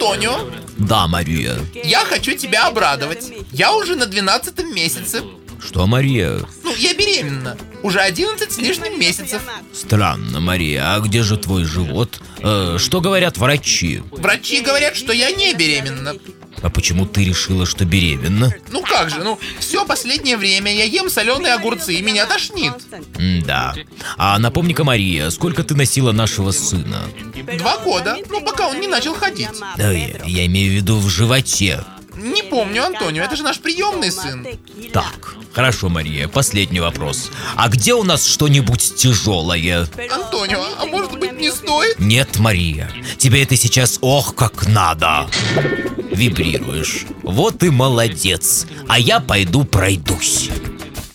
Антонио, Да, Мария. я хочу тебя обрадовать. Я уже на 12-м месяце. Что, Мария? Ну, я беременна. Уже 11 с лишним месяцев. Странно, Мария, а где же твой живот? Что говорят врачи? Врачи говорят, что я не беременна. А почему ты решила, что беременна? Ну как же, все последнее время я ем соленые огурцы, и меня тошнит. Да. А напомни-ка, Мария, сколько ты носила нашего сына? 2 года, пока он не начал ходить. Я имею в виду в животе. Не помню, Антонио, это же наш приемный сын. Так, хорошо, Мария, последний вопрос. А где у нас что-нибудь тяжелое? Антонио, а может быть не стоит? Нет, Мария, тебе это сейчас ох как надо. Вибрируешь. Вот и молодец. А я пойду пройдусь.